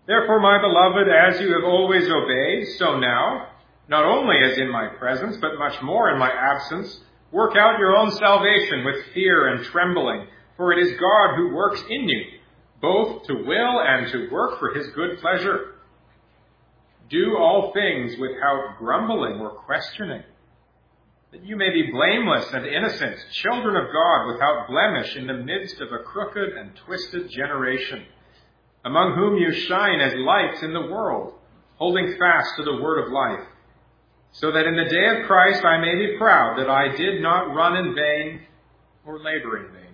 Therefore, my beloved, as you have always obeyed, so now, not only as in my presence, but much more in my absence, work out your own salvation with fear and trembling, for it is God who works in you, both to will and to work for his good pleasure. Do all things without grumbling or questioning, that you may be blameless and innocent, children of God without blemish in the midst of a crooked and twisted generation, among whom you shine as lights in the world, holding fast to the word of life, so that in the day of Christ I may be proud that I did not run in vain or labor in vain.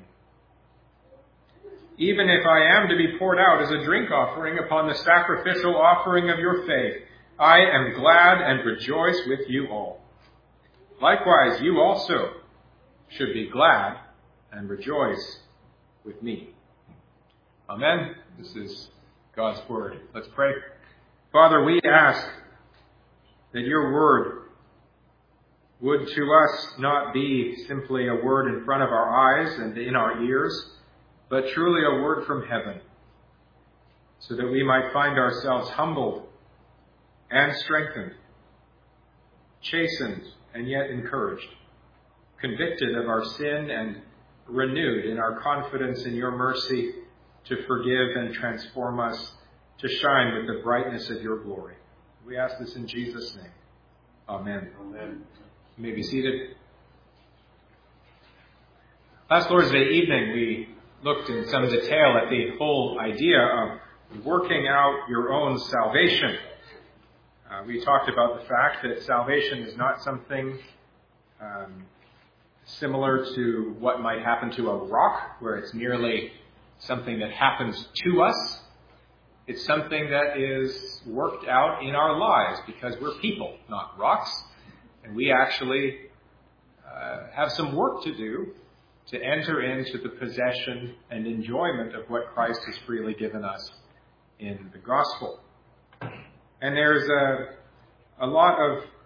Even if I am to be poured out as a drink offering upon the sacrificial offering of your faith, I am glad and rejoice with you all. Likewise, you also should be glad and rejoice with me. Amen. This is God's word. Let's pray. Father, we ask that your word would to us not be simply a word in front of our eyes and in our ears, but truly a word from heaven, so that we might find ourselves humbled and strengthened, chastened and yet encouraged, convicted of our sin and renewed in our confidence in your mercy to forgive and transform us to shine with the brightness of your glory. We ask this in Jesus' name. Amen. Amen. You may be seated. Last Lord's Day evening, we looked in some detail at the whole idea of working out your own salvation. We talked about the fact that salvation is not something similar to what might happen to a rock, where it's merely something that happens to us. It's something that is worked out in our lives because we're people, not rocks. And we actually have some work to do to enter into the possession and enjoyment of what Christ has freely given us in the gospel. And there's a lot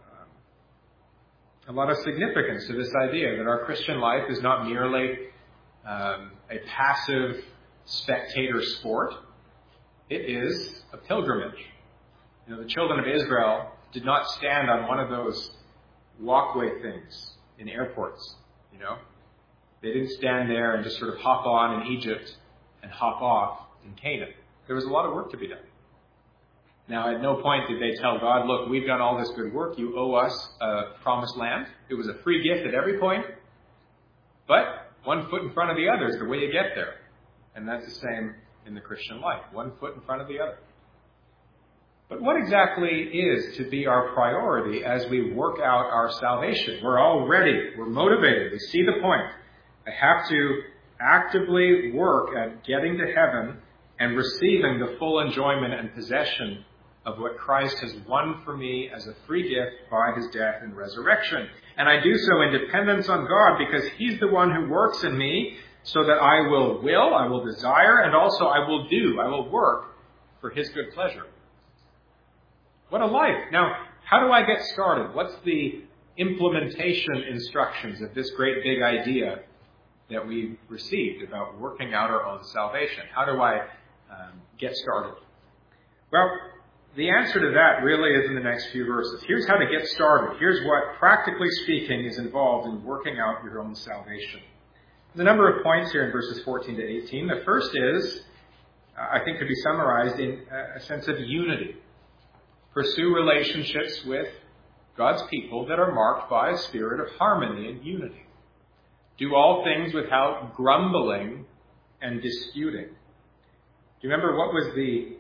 of significance to this idea that our Christian life is not merely a passive spectator sport. It is a pilgrimage. You know, the children of Israel did not stand on one of those walkway things in airports, you know. They didn't stand there and just sort of hop on in Egypt and hop off in Canaan. There was a lot of work to be done. Now, at no point did they tell God, look, we've done all this good work. You owe us a promised land. It was a free gift at every point. But one foot in front of the other is the way you get there. And that's the same in the Christian life. One foot in front of the other. But what exactly is to be our priority as we work out our salvation? We're all ready. We're motivated. We see the point. I have to actively work at getting to heaven and receiving the full enjoyment and possession of what Christ has won for me as a free gift by his death and resurrection. And I do so in dependence on God because he's the one who works in me so that I will desire, and also I will work for his good pleasure. What a life. Now, how do I get started? What's the implementation instructions of this great big idea that we've received about working out our own salvation? How do I get started? Well, the answer to that really is in the next few verses. Here's how to get started. Here's what, practically speaking, is involved in working out your own salvation. There's a number of points here in verses 14 to 18. The first is, I think, could be summarized in a sense of unity. Pursue relationships with God's people that are marked by a spirit of harmony and unity. Do all things without grumbling and disputing. Do you remember what was the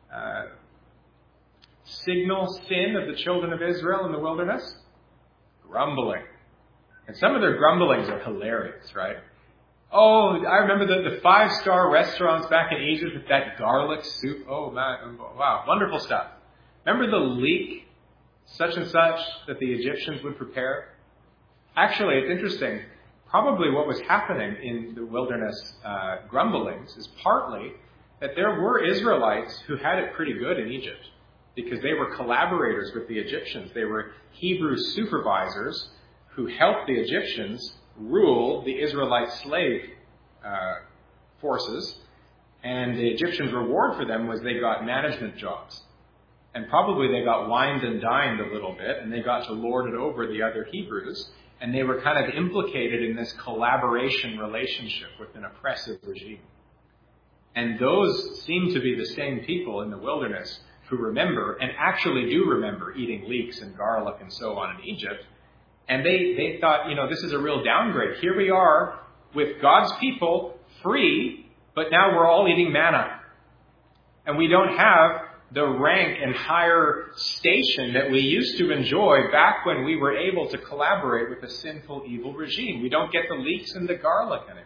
signal sin of the children of Israel in the wilderness? Grumbling. And some of their grumblings are hilarious, right? Oh, I remember the 5-star restaurants back in Egypt with that garlic soup. Oh, man. Wow. Wonderful stuff. Remember the leek, such and such, that the Egyptians would prepare? Actually, it's interesting. Probably what was happening in the wilderness grumblings is partly that there were Israelites who had it pretty good in Egypt because they were collaborators with the Egyptians. They were Hebrew supervisors who helped the Egyptians rule the Israelite slave forces. And the Egyptians' reward for them was they got management jobs. And probably they got wined and dined a little bit, and they got to lord it over the other Hebrews. And they were kind of implicated in this collaboration relationship with an oppressive regime. And those seem to be the same people in the wilderness who remember, and actually do remember, eating leeks and garlic and so on in Egypt. And they thought, this is a real downgrade. Here we are with God's people free, but now we're all eating manna. And we don't have the rank and higher station that we used to enjoy back when we were able to collaborate with a sinful, evil regime. We don't get the leeks and the garlic anymore.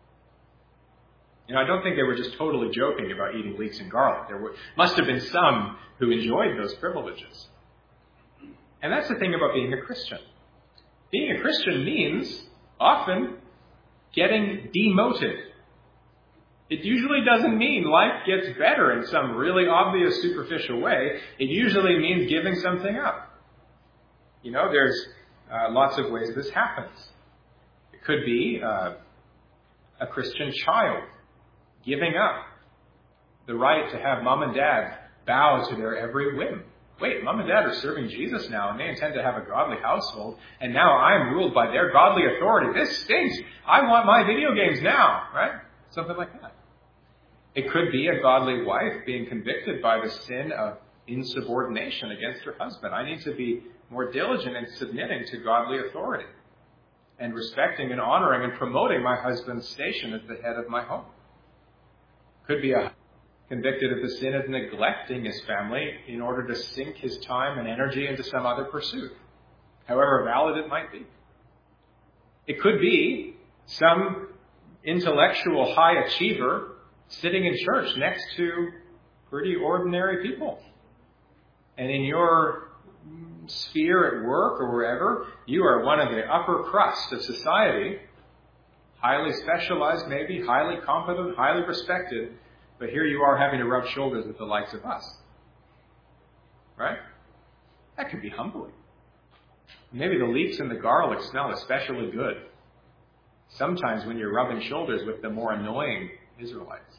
I don't think they were just totally joking about eating leeks and garlic. Must have been some who enjoyed those privileges. And that's the thing about being a Christian. Being a Christian means often getting demoted. It usually doesn't mean life gets better in some really obvious superficial way. It usually means giving something up. There's lots of ways this happens. It could be a Christian child giving up the right to have mom and dad bow to their every whim. Wait, mom and dad are serving Jesus now, and they intend to have a godly household, and now I am ruled by their godly authority. This stinks. I want my video games now, right? Something like that. It could be a godly wife being convicted by the sin of insubordination against her husband. I need to be more diligent in submitting to godly authority and respecting and honoring and promoting my husband's station as the head of my home. Could be a convicted of the sin of neglecting his family in order to sink his time and energy into some other pursuit, however valid it might be. It could be some intellectual high achiever sitting in church next to pretty ordinary people. And in your sphere at work or wherever, you are one of the upper crust of society, highly specialized maybe, highly competent, highly respected, but here you are having to rub shoulders with the likes of us. Right? That could be humbling. Maybe the leeks and the garlic smell especially good sometimes when you're rubbing shoulders with the more annoying Israelites.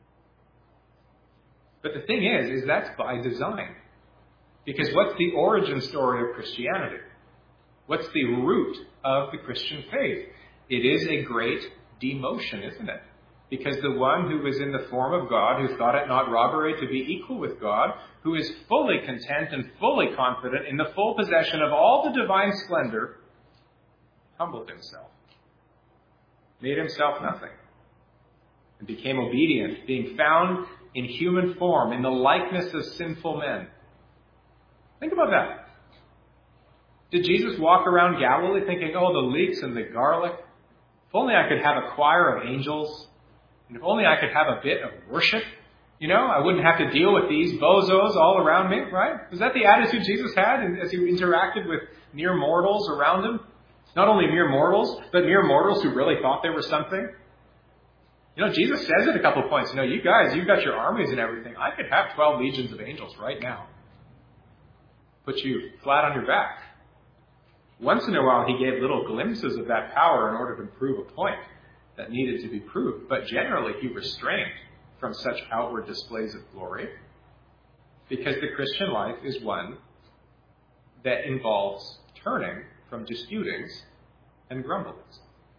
But the thing is that's by design. Because what's the origin story of Christianity? What's the root of the Christian faith? It is a great demotion, isn't it? Because the one who is in the form of God, who thought it not robbery to be equal with God, who is fully content and fully confident in the full possession of all the divine splendor, humbled himself, made himself nothing, and became obedient, being found in human form, in the likeness of sinful men. Think about that. Did Jesus walk around Galilee thinking, the leeks and the garlic? If only I could have a choir of angels. And if only I could have a bit of worship, I wouldn't have to deal with these bozos all around me, right? Was that the attitude Jesus had as he interacted with mere mortals around him? Not only mere mortals, but mere mortals who really thought they were something. Jesus says at a couple of points, you guys, you've got your armies and everything. I could have 12 legions of angels right now. Put you flat on your back. Once in a while, he gave little glimpses of that power in order to prove a point that needed to be proved. But generally, he restrained from such outward displays of glory because the Christian life is one that involves turning from disputings and grumblings.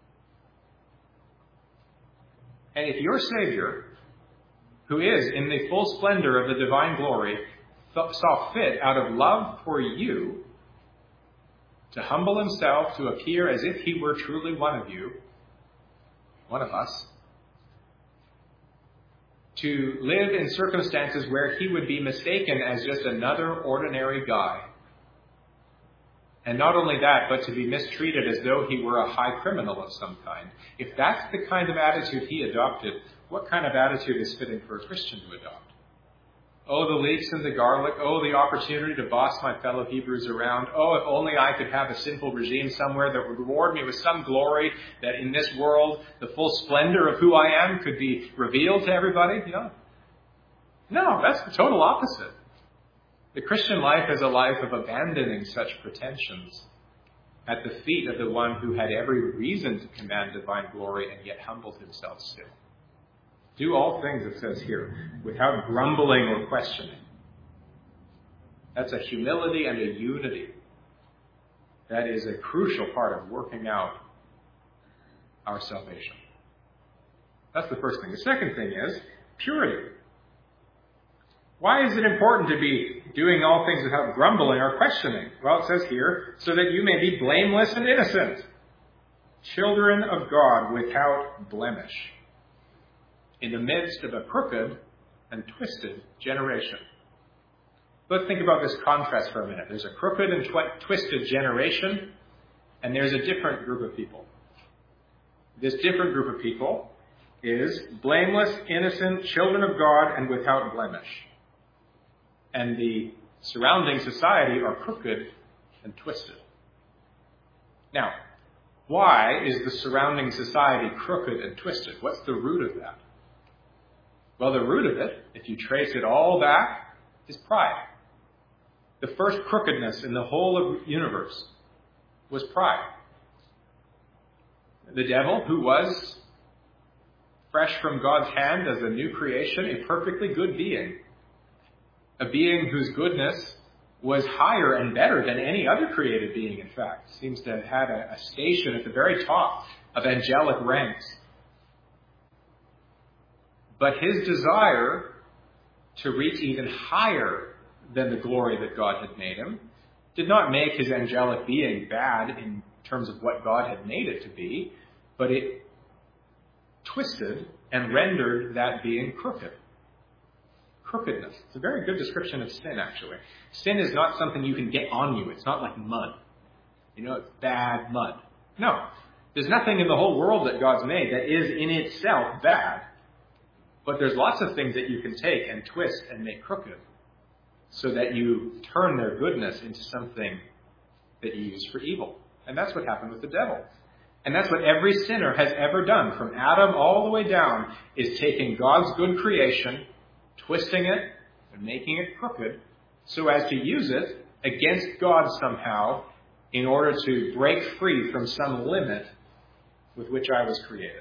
And if your Savior, who is in the full splendor of the divine glory, saw fit out of love for you to humble himself to appear as if he were truly one of you, one of us, to live in circumstances where he would be mistaken as just another ordinary guy. And not only that, but to be mistreated as though he were a high criminal of some kind. If that's the kind of attitude he adopted, what kind of attitude is fitting for a Christian to adopt? Oh, the leeks and the garlic. Oh, the opportunity to boss my fellow Hebrews around. Oh, if only I could have a sinful regime somewhere that would reward me with some glory, that in this world the full splendor of who I am could be revealed to everybody. No, that's the total opposite. The Christian life is a life of abandoning such pretensions at the feet of the one who had every reason to command divine glory and yet humbled himself still. Do all things, it says here, without grumbling or questioning. That's a humility and a unity. That is a crucial part of working out our salvation. That's the first thing. The second thing is purity. Why is it important to be doing all things without grumbling or questioning? Well, it says here, so that you may be blameless and innocent, children of God without blemish, in the midst of a crooked and twisted generation. Let's think about this contrast for a minute. There's a crooked and twisted generation, and there's a different group of people. This different group of people is blameless, innocent, children of God, and without blemish. And the surrounding society are crooked and twisted. Now, why is the surrounding society crooked and twisted? What's the root of that? Well, the root of it, if you trace it all back, is pride. The first crookedness in the whole of the universe was pride. The devil, who was fresh from God's hand as a new creation, a perfectly good being, a being whose goodness was higher and better than any other created being, in fact. Seems to have had a station at the very top of angelic ranks. But his desire to reach even higher than the glory that God had made him did not make his angelic being bad in terms of what God had made it to be, but it twisted and rendered that being crooked. Crookedness. It's a very good description of sin, actually. Sin is not something you can get on you. It's not like mud. It's bad mud. No. There's nothing in the whole world that God's made that is in itself bad. But there's lots of things that you can take and twist and make crooked so that you turn their goodness into something that you use for evil. And that's what happened with the devil. And that's what every sinner has ever done, from Adam all the way down, is taking God's good creation, twisting it, and making it crooked so as to use it against God somehow in order to break free from some limit with which I was created.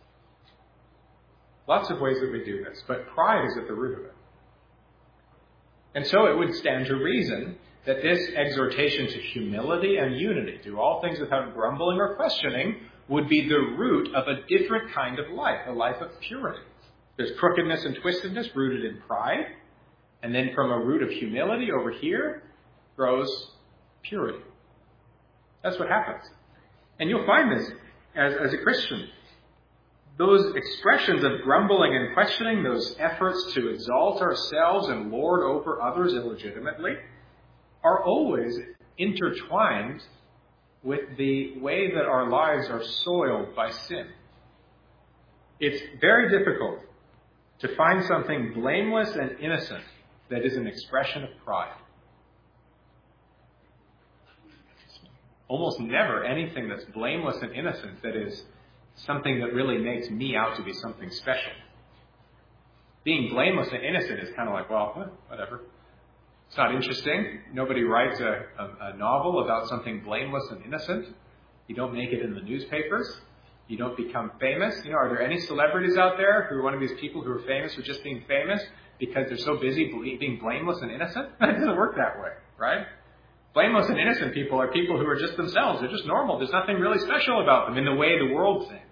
Lots of ways that we do this, but pride is at the root of it. And so it would stand to reason that this exhortation to humility and unity, do all things without grumbling or questioning, would be the root of a different kind of life, a life of purity. There's crookedness and twistedness rooted in pride, and then from a root of humility over here grows purity. That's what happens. And you'll find this as a Christian. Those expressions of grumbling and questioning, those efforts to exalt ourselves and lord over others illegitimately, are always intertwined with the way that our lives are soiled by sin. It's very difficult to find something blameless and innocent that is an expression of pride. Almost never anything that's blameless and innocent that is something that really makes me out to be something special. Being blameless and innocent is kind of like, well, whatever. It's not interesting. Nobody writes a novel about something blameless and innocent. You don't make it in the newspapers. You don't become famous. Are there any celebrities out there who are one of these people who are famous for just being famous because they're so busy being blameless and innocent? It doesn't work that way, right? Blameless and innocent people are people who are just themselves. They're just normal. There's nothing really special about them in the way the world thinks.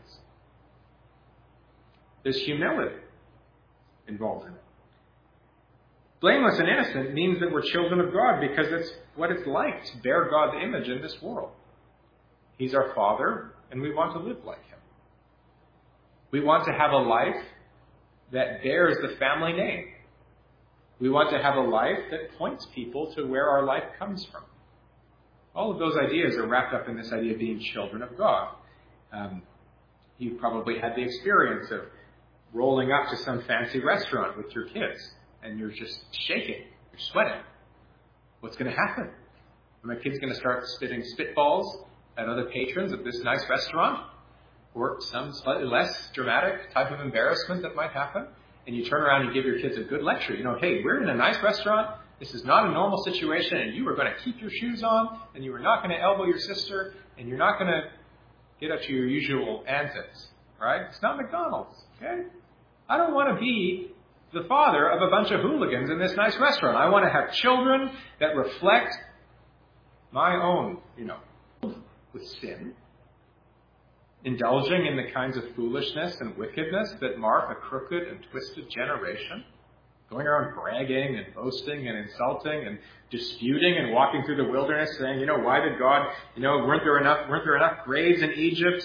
There's humility involved in it. Blameless and innocent means that we're children of God because it's what it's like to bear God's image in this world. He's our Father, and we want to live like Him. We want to have a life that bears the family name. We want to have a life that points people to where our life comes from. All of those ideas are wrapped up in this idea of being children of God. You've probably had the experience of rolling up to some fancy restaurant with your kids, and you're just shaking. You're sweating. What's going to happen? Are my kids going to start spitting spitballs at other patrons at this nice restaurant? Or some slightly less dramatic type of embarrassment that might happen? And you turn around and give your kids a good lecture. Hey, we're in a nice restaurant. This is not a normal situation, and you are going to keep your shoes on, and you are not going to elbow your sister, and you're not going to get up to your usual antics, right? It's not McDonald's, okay? I don't want to be the father of a bunch of hooligans in this nice restaurant. I want to have children that reflect my own, with sin, indulging in the kinds of foolishness and wickedness that mark a crooked and twisted generation, going around bragging and boasting and insulting and disputing and walking through the wilderness saying, why did God, weren't there enough graves in Egypt?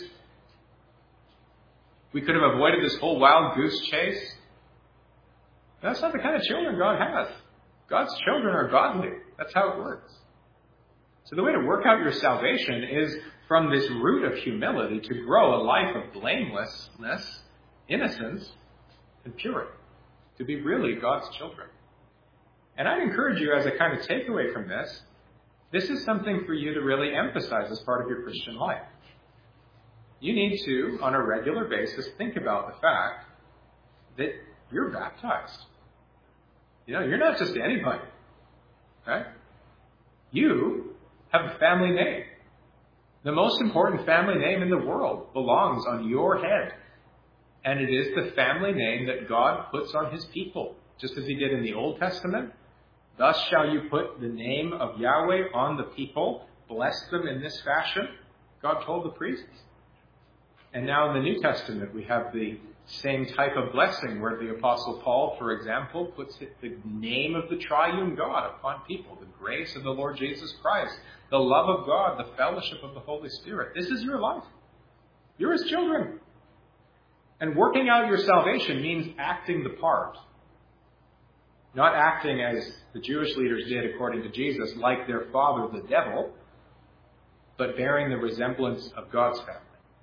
We could have avoided this whole wild goose chase. That's not the kind of children God has. God's children are godly. That's how it works. So the way to work out your salvation is from this root of humility to grow a life of blamelessness, innocence, and purity. To be really God's children. And I'd encourage you as a kind of takeaway from this, this is something for you to really emphasize as part of your Christian life. You need to, on a regular basis, think about the fact that you're baptized. You're not just anybody. Right? You have a family name. The most important family name in the world belongs on your head. And it is the family name that God puts on his people, just as he did in the Old Testament. Thus shall you put the name of Yahweh on the people, bless them in this fashion, God told the priests. And now in the New Testament, we have the same type of blessing where the Apostle Paul, for example, puts the name of the triune God upon people, the grace of the Lord Jesus Christ, the love of God, the fellowship of the Holy Spirit. This is your life. You're his children. And working out your salvation means acting the part. Not acting as the Jewish leaders did according to Jesus, like their father, the devil, but bearing the resemblance of God's family.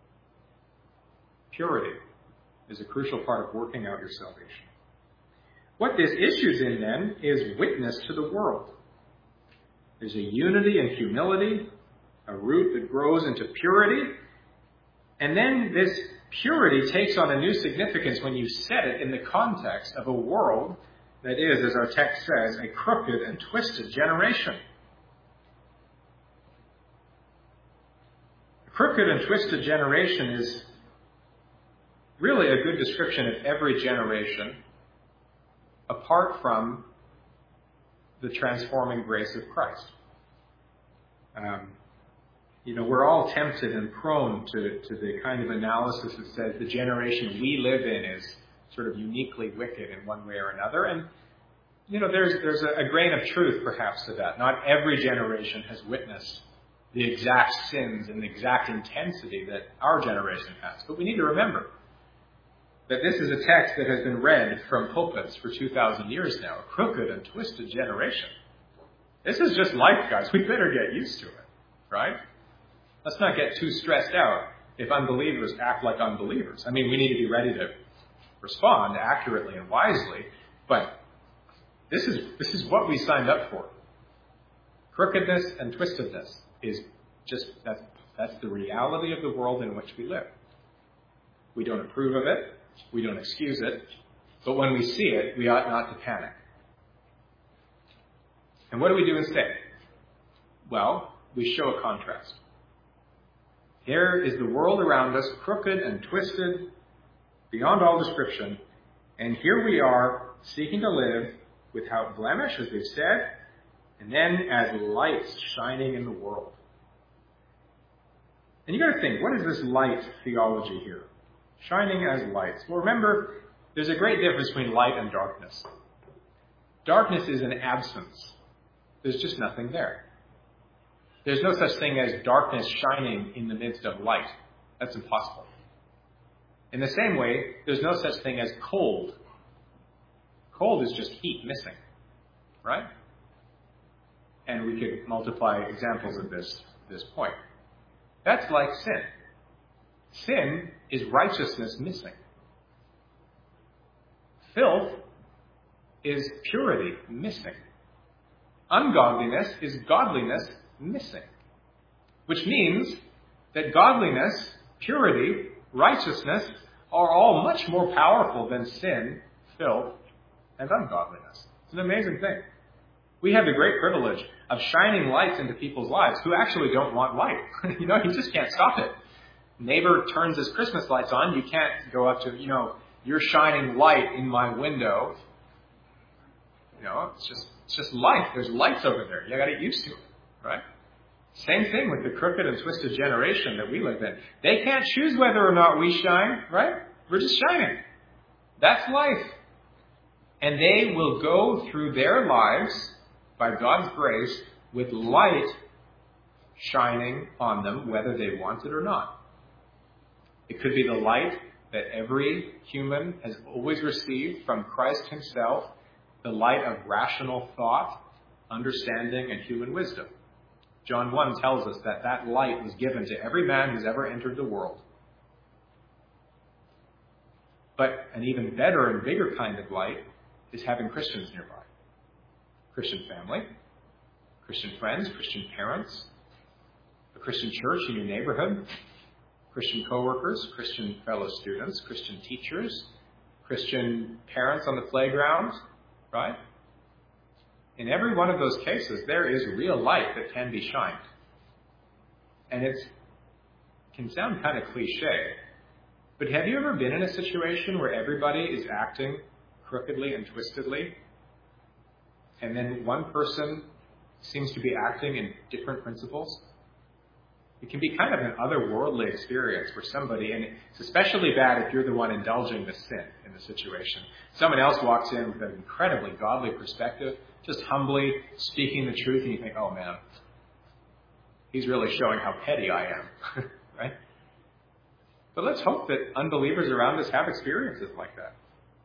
Purity is a crucial part of working out your salvation. What this issues in, then, is witness to the world. There's a unity and humility, a root that grows into purity, and then this purity takes on a new significance when you set it in the context of a world that is, as our text says, a crooked and twisted generation. A crooked and twisted generation is really a good description of every generation apart from the transforming grace of Christ. We're all tempted and prone to the kind of analysis that says the generation we live in is sort of uniquely wicked in one way or another. And, there's a grain of truth perhaps to that. Not every generation has witnessed the exact sins and the exact intensity that our generation has. But we need to remember that this is a text that has been read from pulpits for 2,000 years now, a crooked and twisted generation. This is just life, guys. We better get used to it, right? Let's not get too stressed out if unbelievers act like unbelievers. We need to be ready to respond accurately and wisely, but this is what we signed up for. Crookedness and twistedness is just, that's the reality of the world in which we live. We don't approve of it. We don't excuse it. But when we see it, we ought not to panic. And what do we do instead? Well, we show a contrast. Here is the world around us, crooked and twisted, beyond all description. And here we are, seeking to live without blemish, as we've said, and then as lights shining in the world. And you got to think, what is this light theology here? Shining as lights. Well, remember, there's a great difference between light and darkness. Darkness is an absence. There's just nothing there. There's no such thing as darkness shining in the midst of light. That's impossible. In the same way, there's no such thing as cold. Cold is just heat missing, right? And we could multiply examples of this point. That's like sin. Sin is righteousness missing. Filth is purity missing. Ungodliness is godliness missing. Which means that godliness, purity, righteousness are all much more powerful than sin, filth, and ungodliness. It's an amazing thing. We have the great privilege of shining lights into people's lives who actually don't want light. You just can't stop it. Neighbor turns his Christmas lights on, you can't go up to, You're shining light in my window. It's just life. There's lights over there. You got to get used to it, right? Same thing with the crooked and twisted generation that we live in. They can't choose whether or not we shine, right? We're just shining. That's life. And they will go through their lives, by God's grace, with light shining on them, whether they want it or not. It could be the light that every human has always received from Christ himself, the light of rational thought, understanding, and human wisdom. John 1 tells us that that light was given to every man who's ever entered the world. But an even better and bigger kind of light is having Christians nearby. Christian family, Christian friends, Christian parents, a Christian church in your neighborhood, Christian co-workers, Christian fellow students, Christian teachers, Christian parents on the playground, right? In every one of those cases, there is real light that can be shined. And it can sound kind of cliche, but have you ever been in a situation where everybody is acting crookedly and twistedly, and then one person seems to be acting in different principles? It can be kind of an otherworldly experience for somebody, and it's especially bad if you're the one indulging the sin in the situation. Someone else walks in with an incredibly godly perspective, just humbly speaking the truth, and you think, oh man, he's really showing how petty I am, right? But let's hope that unbelievers around us have experiences like that.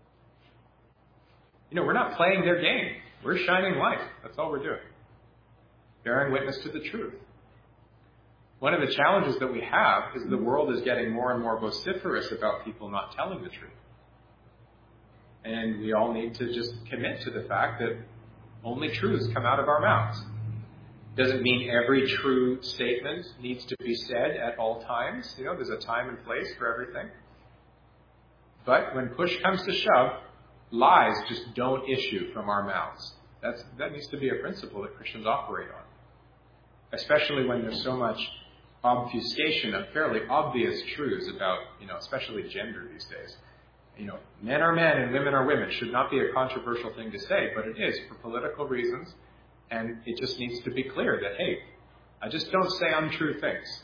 We're not playing their game. We're shining light. That's all we're doing. Bearing witness to the truth. One of the challenges that we have is the world is getting more and more vociferous about people not telling the truth. And we all need to just commit to the fact that only truths come out of our mouths. Doesn't mean every true statement needs to be said at all times. There's a time and place for everything. But when push comes to shove, lies just don't issue from our mouths. That needs to be a principle that Christians operate on. Especially when there's so much obfuscation of fairly obvious truths about, especially gender these days. Men are men and women are women should not be a controversial thing to say, but it is for political reasons. And it just needs to be clear that, hey, I just don't say untrue things.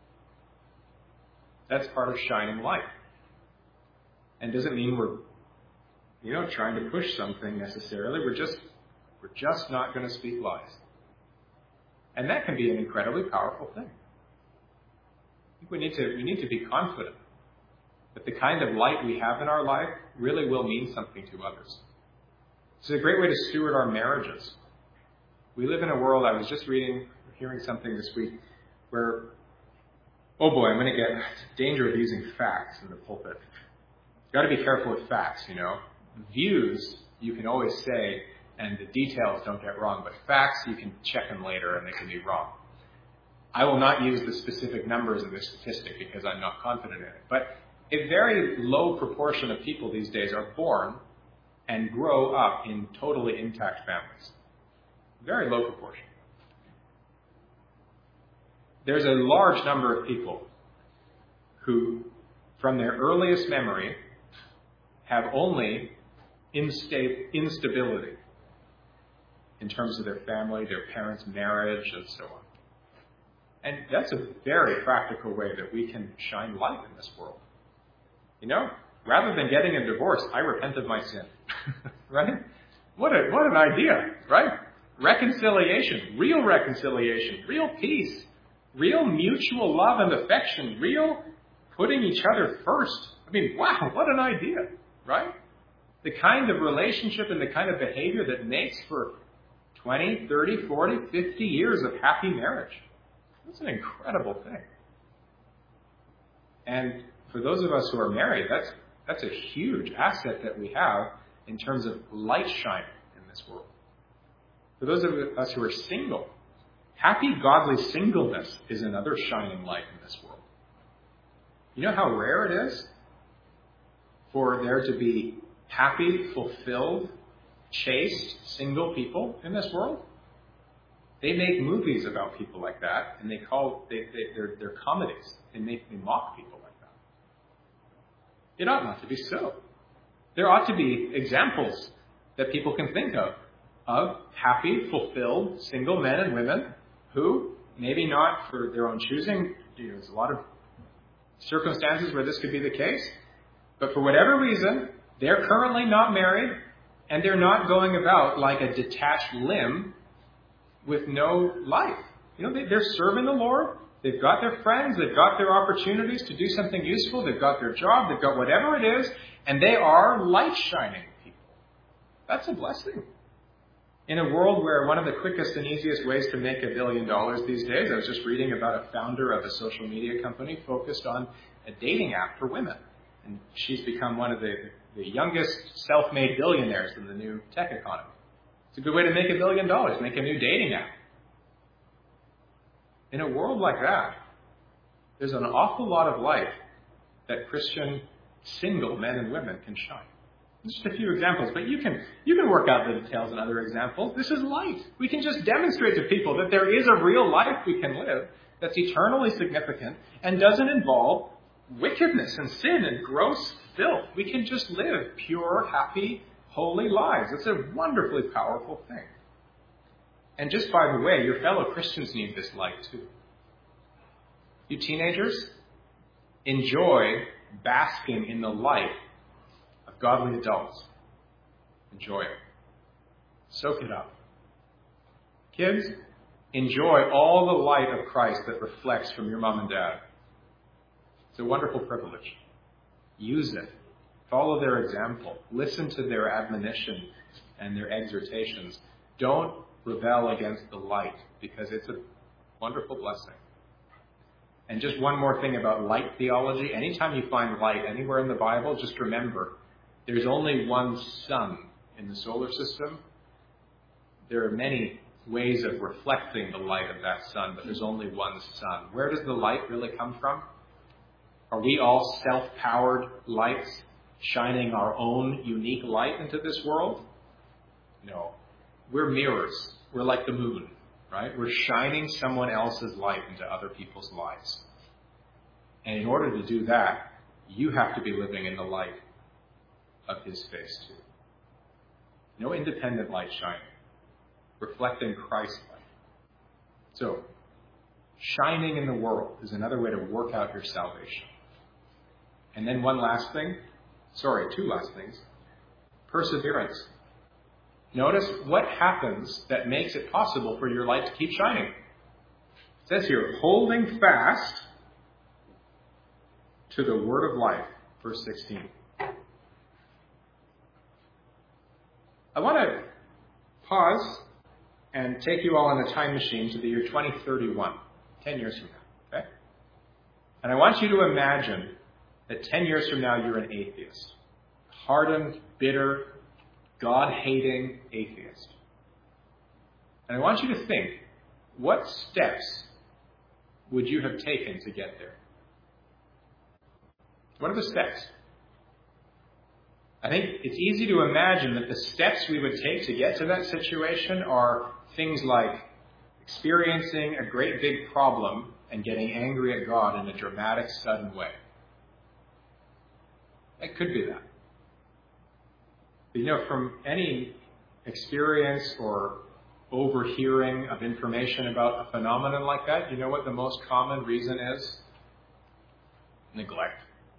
That's part of shining light. And doesn't mean we're, trying to push something necessarily. We're just not going to speak lies. And that can be an incredibly powerful thing. I think we need to be confident that the kind of light we have in our life really will mean something to others. It's a great way to steward our marriages. We live in a world, I was just hearing something this week where, oh boy, I'm going to get danger of using facts in the pulpit. Got to be careful with facts, Views, you can always say, and the details don't get wrong, but facts, you can check them later and they can be wrong. I will not use the specific numbers of this statistic because I'm not confident in it. But a very low proportion of people these days are born and grow up in totally intact families. Very low proportion. There's a large number of people who, from their earliest memory, have only instability in terms of their family, their parents' marriage, and so on. And that's a very practical way that we can shine light in this world. Rather than getting a divorce, I repent of my sin. Right? What an idea, right? Reconciliation, real peace, real mutual love and affection, real putting each other first. Wow, what an idea, right? The kind of relationship and the kind of behavior that makes for 20, 30, 40, 50 years of happy marriage. That's an incredible thing. And for those of us who are married, that's a huge asset that we have in terms of light shining in this world. For those of us who are single, happy godly singleness is another shining light in this world. You know how rare it is for there to be happy, fulfilled, chaste, single people in this world? They make movies about people like that, and they're comedies. They mock people like that. It ought not to be so. There ought to be examples that people can think of happy, fulfilled, single men and women who, maybe not for their own choosing, there's a lot of circumstances where this could be the case, but for whatever reason, they're currently not married, and they're not going about like a detached limb with no life. They're serving the Lord. They've got their friends. They've got their opportunities to do something useful. They've got their job. They've got whatever it is, and they are light-shining people. That's a blessing. In a world where one of the quickest and easiest ways to make $1 billion these days, I was just reading about a founder of a social media company focused on a dating app for women. And she's become one of the youngest self-made billionaires in the new tech economy. It's a good way to make $1 billion, make a new dating app. In a world like that, there's an awful lot of light that Christian single men and women can shine. Just a few examples, but you can work out the details in other examples. This is light. We can just demonstrate to people that there is a real life we can live that's eternally significant and doesn't involve wickedness and sin and gross filth. We can just live pure, happy, holy lives. It's a wonderfully powerful thing. And just by the way, your fellow Christians need this light too. You teenagers, enjoy basking in the light of godly adults. Enjoy it. Soak it up. Kids, enjoy all the light of Christ that reflects from your mom and dad. It's a wonderful privilege. Use it. Follow their example. Listen to their admonition and their exhortations. Don't rebel against the light, because it's a wonderful blessing. And just one more thing about light theology. Anytime you find light anywhere in the Bible, just remember, there's only one sun in the solar system. There are many ways of reflecting the light of that sun, but there's only one sun. Where does the light really come from? Are we all self-powered lights shining our own unique light into this world? No. We're mirrors. We're like the moon, right? We're shining someone else's light into other people's lives. And in order to do that, you have to be living in the light of His face too. No independent light shining. Reflecting Christ's light. So, shining in the world is another way to work out your salvation. And then two last things. Perseverance. Notice what happens that makes it possible for your light to keep shining. It says here, holding fast to the word of life, verse 16. I want to pause and take you all on a time machine to the year 2031, 10 years from now, okay? And I want you to imagine that 10 years from now you're an atheist. Hardened, bitter, God-hating atheist. And I want you to think, what steps would you have taken to get there? What are the steps? I think it's easy to imagine that the steps we would take to get to that situation are things like experiencing a great big problem and getting angry at God in a dramatic, sudden way. It could be that. But from any experience or overhearing of information about a phenomenon like that, you know what the most common reason is? Neglect.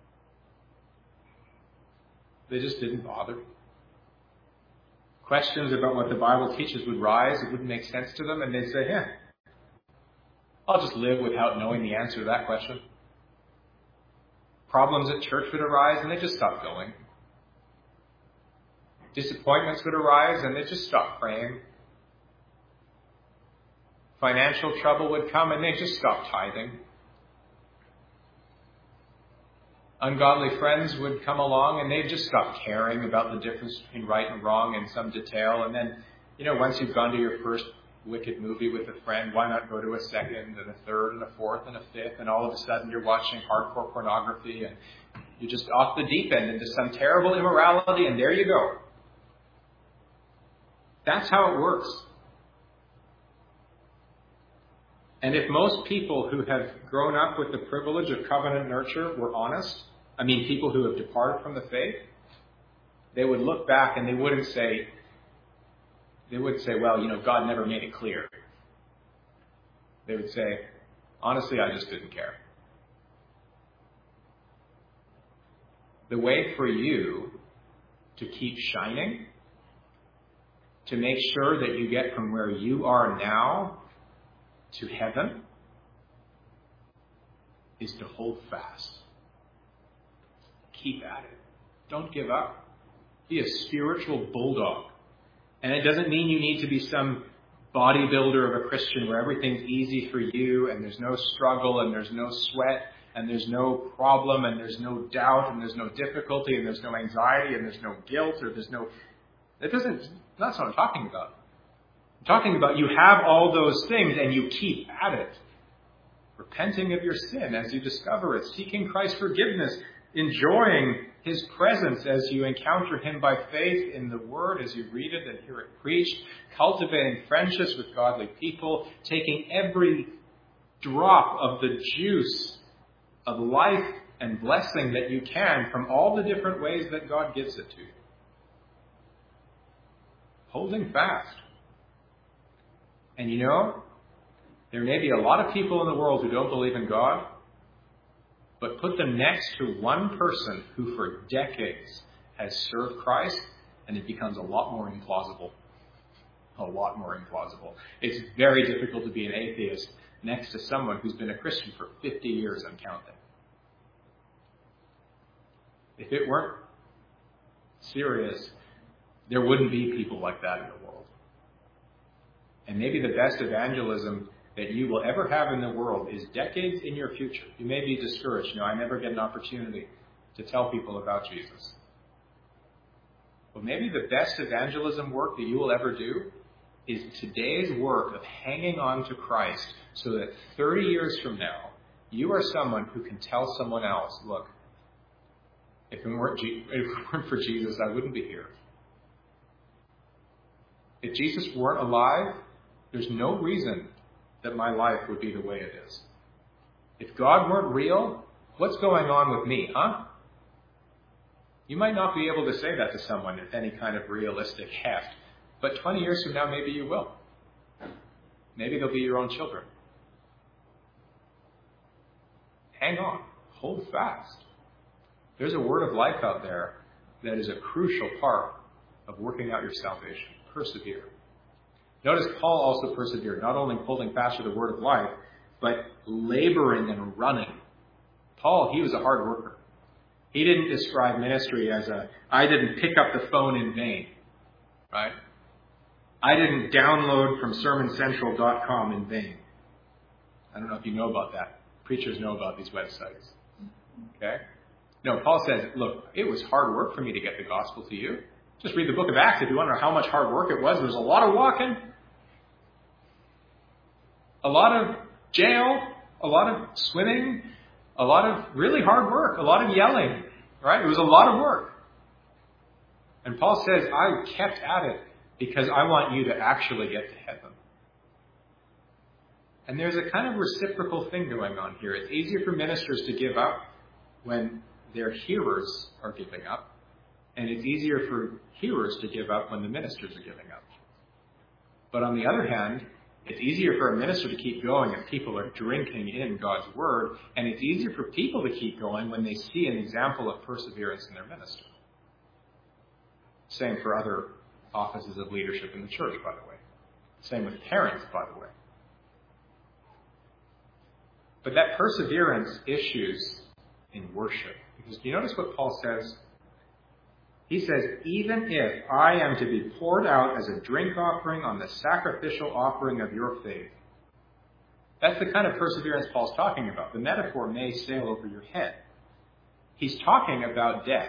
They just didn't bother. Questions about what the Bible teaches would rise. It wouldn't make sense to them. And they'd say, I'll just live without knowing the answer to that question. Problems at church would arise and they just stopped going. Disappointments would arise and they just stopped praying. Financial trouble would come and they just stopped tithing. Ungodly friends would come along and they'd just stop caring about the difference between right and wrong in some detail. And then, once you've gone to your first wicked movie with a friend, why not go to a second and a third and a fourth and a fifth? And all of a sudden you're watching hardcore pornography and you're just off the deep end into some terrible immorality, and there you go. That's how it works. And if most people who have grown up with the privilege of covenant nurture were honest, people who have departed from the faith, they would look back and they wouldn't say, well, God never made it clear. They would say, honestly, I just didn't care. The way for you to keep shining, to make sure that you get from where you are now to heaven, is to hold fast. Keep at it. Don't give up. Be a spiritual bulldog. And it doesn't mean you need to be some bodybuilder of a Christian where everything's easy for you and there's no struggle and there's no sweat and there's no problem and there's no doubt and there's no difficulty and there's no anxiety and there's no guilt or there's no... That's what I'm talking about. I'm talking about you have all those things and you keep at it. Repenting of your sin as you discover it, seeking Christ's forgiveness, enjoying His presence as you encounter Him by faith in the Word, as you read it and hear it preached, cultivating friendships with godly people, taking every drop of the juice of life and blessing that you can from all the different ways that God gives it to you. Holding fast. And there may be a lot of people in the world who don't believe in God, but put them next to one person who for decades has served Christ, and it becomes a lot more implausible. A lot more implausible. It's very difficult to be an atheist next to someone who's been a Christian for 50 years and counting. If it weren't serious, there wouldn't be people like that in the world. And maybe the best evangelism that you will ever have in the world is decades in your future. You may be discouraged. I never get an opportunity to tell people about Jesus. Well, maybe the best evangelism work that you will ever do is today's work of hanging on to Christ so that 30 years from now, you are someone who can tell someone else, look, if it weren't for Jesus, I wouldn't be here. If Jesus weren't alive, there's no reason that my life would be the way it is. If God weren't real, what's going on with me, huh? You might not be able to say that to someone with any kind of realistic heft, but 20 years from now, maybe you will. Maybe they'll be your own children. Hang on. Hold fast. There's a word of life out there that is a crucial part of working out your salvation. Persevere. Notice Paul also persevered, not only holding fast to the word of life, but laboring and running. Paul, he was a hard worker. He didn't describe ministry as I didn't pick up the phone in vain, right? I didn't download from sermoncentral.com in vain. I don't know if you know about that. Preachers know about these websites. Okay? No, Paul says, look, it was hard work for me to get the gospel to you. Just read the book of Acts if you wonder how much hard work it was. There was a lot of walking, a lot of jail, a lot of swimming, a lot of really hard work, a lot of yelling, right? It was a lot of work. And Paul says, I kept at it because I want you to actually get to heaven. And there's a kind of reciprocal thing going on here. It's easier for ministers to give up when their hearers are giving up. And it's easier for hearers to give up when the ministers are giving up. But on the other hand, it's easier for a minister to keep going if people are drinking in God's word. And it's easier for people to keep going when they see an example of perseverance in their minister. Same for other offices of leadership in the church, by the way. Same with parents, by the way. But that perseverance issues in worship. Because do you notice what Paul says? He says, even if I am to be poured out as a drink offering on the sacrificial offering of your faith. That's the kind of perseverance Paul's talking about. The metaphor may sail over your head. He's talking about death.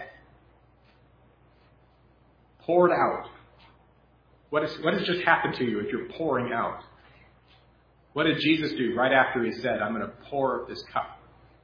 Poured out. What has just happened to you if you're pouring out? What did Jesus do right after he said, I'm going to pour this cup?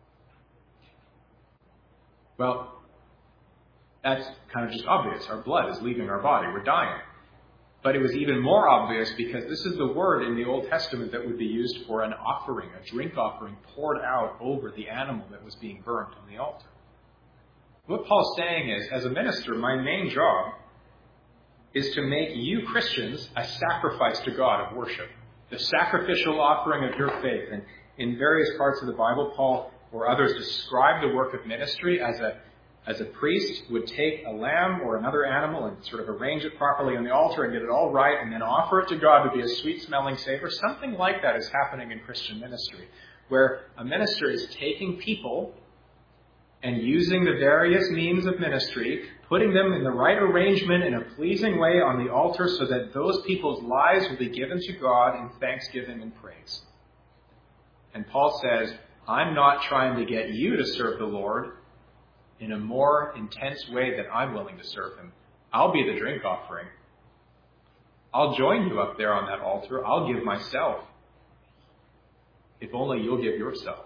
Well, that's kind of just obvious. Our blood is leaving our body. We're dying. But it was even more obvious because this is the word in the Old Testament that would be used for an offering, a drink offering poured out over the animal that was being burnt on the altar. What Paul's saying is, as a minister, my main job is to make you Christians a sacrifice to God of worship, the sacrificial offering of your faith. And in various parts of the Bible, Paul or others describe the work of ministry as a priest would take a lamb or another animal and sort of arrange it properly on the altar and get it all right and then offer it to God to be a sweet-smelling savor. Something like that is happening in Christian ministry, where a minister is taking people and using the various means of ministry, putting them in the right arrangement in a pleasing way on the altar so that those people's lives will be given to God in thanksgiving and praise. And Paul says, I'm not trying to get you to serve the Lord in a more intense way that I'm willing to serve him. I'll be the drink offering. I'll join you up there on that altar. I'll give myself. If only you'll give yourself.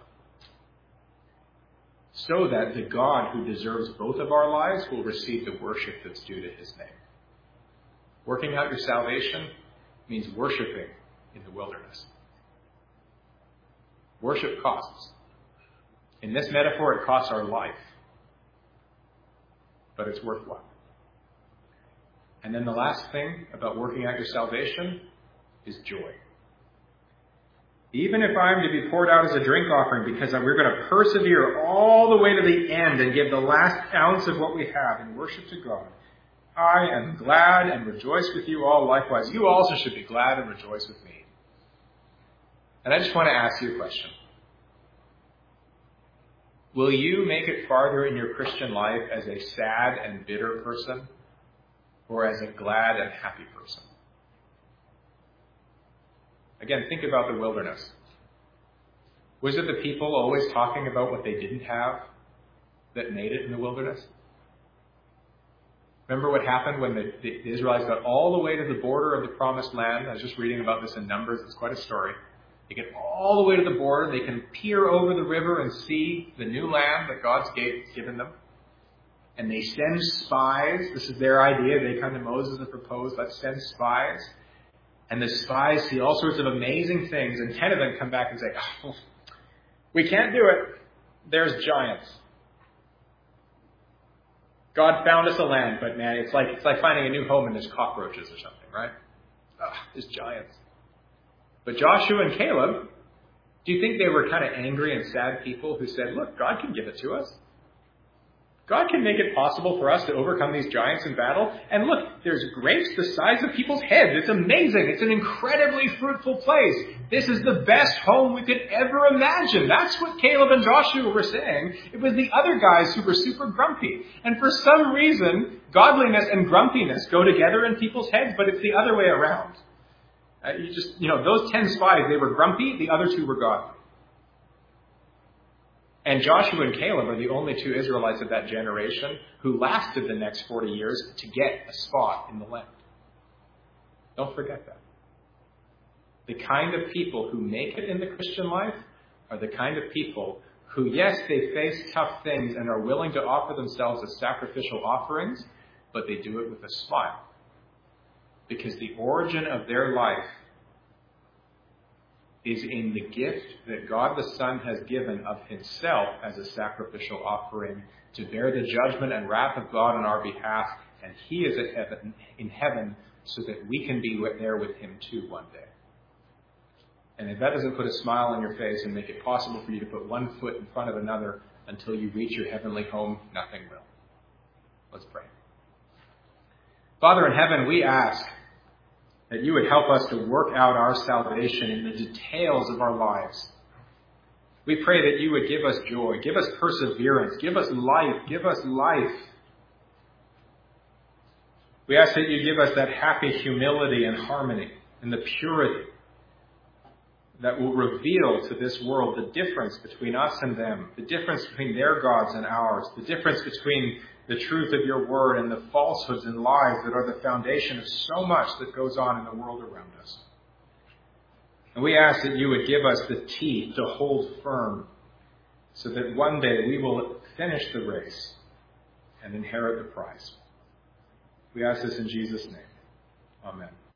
So that the God who deserves both of our lives will receive the worship that's due to his name. Working out your salvation means worshiping in the wilderness. Worship costs. In this metaphor, it costs our life. But it's worthwhile. And then the last thing about working out your salvation is joy. Even if I'm to be poured out as a drink offering because we're going to persevere all the way to the end and give the last ounce of what we have in worship to God, I am glad and rejoice with you all likewise. You also should be glad and rejoice with me. And I just want to ask you a question. Will you make it farther in your Christian life as a sad and bitter person or as a glad and happy person? Again, think about the wilderness. Was it the people always talking about what they didn't have that made it in the wilderness? Remember what happened when the Israelites got all the way to the border of the promised land? I was just reading about this in Numbers. It's quite a story. They get all the way to the border. They can peer over the river and see the new land that God's given them. And they send spies. This is their idea. They come to Moses and propose, let's send spies. And the spies see all sorts of amazing things. And 10 of them come back and say, oh, we can't do it. There's giants. God found us a land, but man, it's like finding a new home and there's cockroaches or something, right? There's giants. But Joshua and Caleb, do you think they were kind of angry and sad people who said, look, God can give it to us. God can make it possible for us to overcome these giants in battle. And look, there's grapes the size of people's heads. It's amazing. It's an incredibly fruitful place. This is the best home we could ever imagine. That's what Caleb and Joshua were saying. It was the other guys who were super grumpy. And for some reason, godliness and grumpiness go together in people's heads, but it's the other way around. Those 10 spies, they were grumpy. The other 2 were godly. And Joshua and Caleb are the only 2 Israelites of that generation who lasted the next 40 years to get a spot in the land. Don't forget that. The kind of people who make it in the Christian life are the kind of people who, yes, they face tough things and are willing to offer themselves as sacrificial offerings, but they do it with a smile. Because the origin of their life is in the gift that God the Son has given of himself as a sacrificial offering to bear the judgment and wrath of God on our behalf, and he is in heaven so that we can be there with him too one day. And if that doesn't put a smile on your face and make it possible for you to put one foot in front of another until you reach your heavenly home, nothing will. Let's pray. Father in heaven, we ask that you would help us to work out our salvation in the details of our lives. We pray that you would give us joy, give us perseverance, give us life. We ask that you give us that happy humility and harmony and the purity that will reveal to this world the difference between us and them, the difference between their gods and ours, the difference between the truth of your word and the falsehoods and lies that are the foundation of so much that goes on in the world around us. And we ask that you would give us the teeth to hold firm so that one day we will finish the race and inherit the prize. We ask this in Jesus' name. Amen.